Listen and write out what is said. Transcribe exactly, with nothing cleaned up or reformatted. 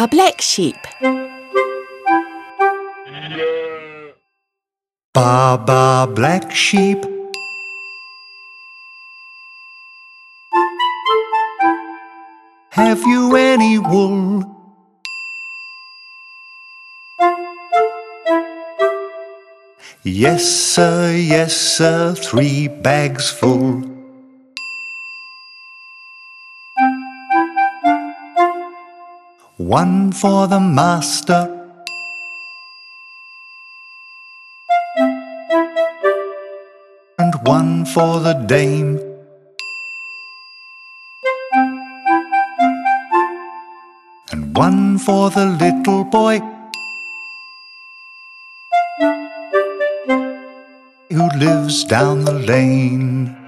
Ba Black Sheep. Ba ba black sheep, have you any wool? Yes sir, yes sir, three bags full. One for the master, and one for the dame. And one for the little boy who lives down the lane.